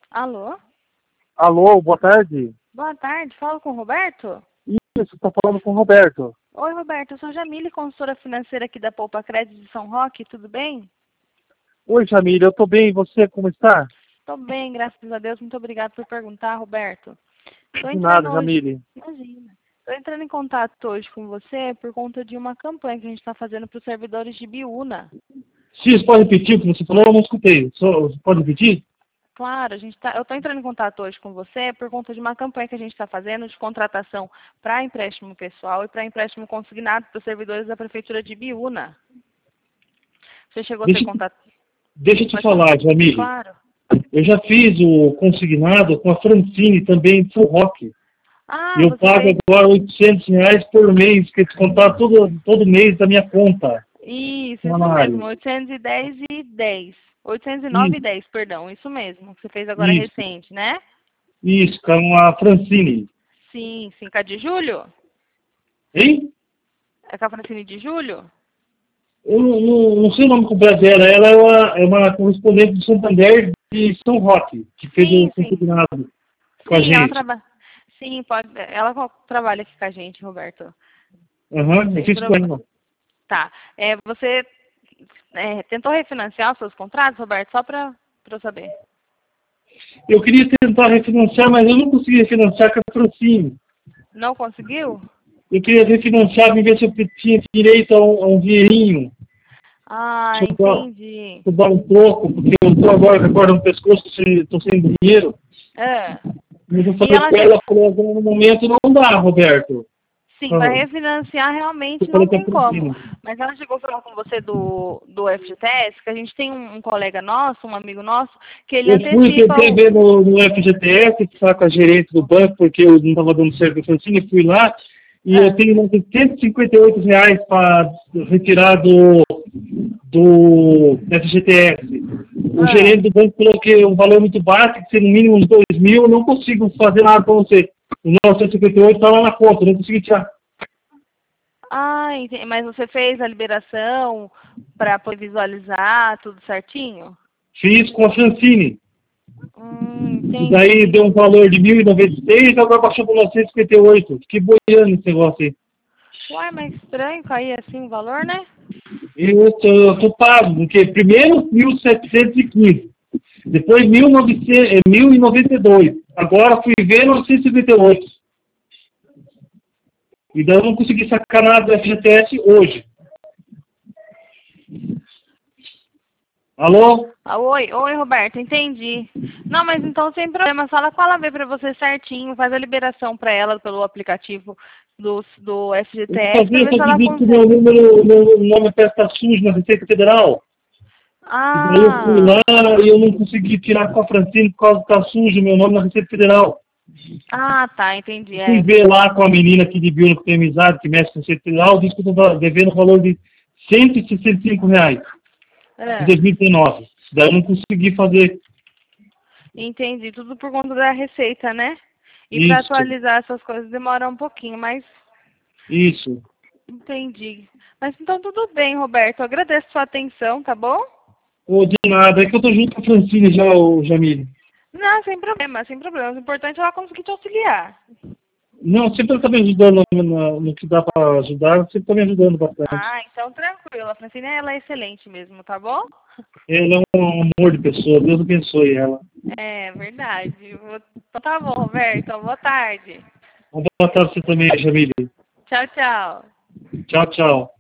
Alô? Alô, boa tarde. Boa tarde, falo com o Roberto? Isso, estou falando com o Roberto. Oi, Roberto, eu sou Jamile, consultora financeira aqui da Poupa Crédito de São Roque, tudo bem? Oi, Jamile, eu estou bem, e você, como está? Tô bem, graças a Deus, muito obrigado por perguntar, Roberto. Tô De nada, entrando hoje... Jamile. Imagina. Tô entrando em contato hoje com você por conta de uma campanha que a gente está fazendo para os servidores de Biúna. Sim, você pode repetir o que você falou? Eu não escutei. Você pode repetir? Claro, eu estou entrando em contato hoje com você por conta de uma campanha que a gente está fazendo de contratação para empréstimo pessoal e para empréstimo consignado para os servidores da Prefeitura de Biúna. Você chegou a ter contato? Deixa eu te Pode falar. falar, Jamile. Claro. Eu já fiz o consignado com a Francine também, Full Rock. Ah, E eu você pago fez... agora R$ 800 por mês, que é descontar todo mês da minha conta. Isso Salário. mesmo, 810,10. 809,10, Isso, perdão, isso mesmo, que você fez agora isso, recente, né? isso, com a Francine. Sim, sim, com a de julho? Hein? É com a Francine de julho? Eu não sei o nome completo dela. Ela é uma correspondente do Santander de São Roque, que fez Sim, o sim. consignado com a Sim, ela gente. trabalha. Sim, pode. Trabalha aqui com a gente, Roberto. Aham, eu Sem fiz com problema. ela. Tá. Você tentou refinanciar os seus contratos, Roberto? Só para eu saber. Eu queria tentar refinanciar, mas eu não consegui refinanciar com a Francine. Não conseguiu? Eu queria refinanciar e ver se eu tinha direito a um dinheirinho. Ah, Sobrar, entendi. sobrar um pouco, porque eu estou agora com a corda no pescoço, estou sem dinheiro. É. Mas eu E falei ela com ela, falou, agora no momento não dá, Roberto. sim, para Eu refinanciar realmente não falei com a tem como. Francine. Mas ela chegou a falar com você do FGTS, que a gente tem um colega nosso, um amigo nosso, que ele Eu fui, antecipa tentei o. ver no FGTS, falar com a gerente do banco, porque eu não estava dando certo com a Francine, fui lá, e eu Ah, tenho mais de R$ 158 para retirar do FGTS. O ah. gerente do banco falou que o valor é muito baixo, que se no mínimo uns 2.000, eu não consigo fazer nada para você. Os 958 está lá na conta, eu não consegui tirar. Ah, entendi. Mas você fez a liberação para poder visualizar tudo certinho? Fiz com a Francine. E daí Entendi. deu um valor de 1.096, agora baixou para 958. Fiquei boiando esse negócio aí. Uai, mas estranho cair assim o valor, né? Eu tô pago, porque primeiro 1.715, depois 1.092, agora fui ver 958. E daí eu não consegui sacar nada do FGTS hoje. Alô? Ah, oi, Roberto, entendi. Não, mas então sem problema, fala com ela ver para você certinho, faz a liberação para ela pelo aplicativo do Eu vou FGTS para fazer, ver só se que ela vi que meu consegue. número, meu nome parece estar sujo na Receita Federal. E daí eu fui Ah, lá e eu não consegui tirar com a Francine por causa que está sujo meu nome na Receita Federal. tá, entendi. Fui ver lá com a menina aqui de Biúna que tem amizade, que mexe com Receita Federal, disse que eu estou devendo o valor de R$ 165 de É, 2019. Daí eu não consegui fazer entendi. Tudo por conta da receita, né? E para isso, atualizar essas coisas demora um pouquinho, mas isso. entendi. Mas então tudo bem, Roberto. Eu agradeço a sua atenção, tá bom? Ou de nada, é que eu tô junto com a Francine já, o Jamile. Não, sem problema, sem problema. O importante é ela conseguir te auxiliar. Não, sempre ela tá me ajudando no que dá para ajudar, sempre tá me ajudando bastante. Ah, então tranquilo. A Francine, ela é excelente mesmo, tá bom? Ela é um amor de pessoa, Deus abençoe ela. É verdade. Então tá bom, Roberto. Boa tarde. Uma boa tarde pra você também, Jamile. Tchau, tchau. Tchau, tchau.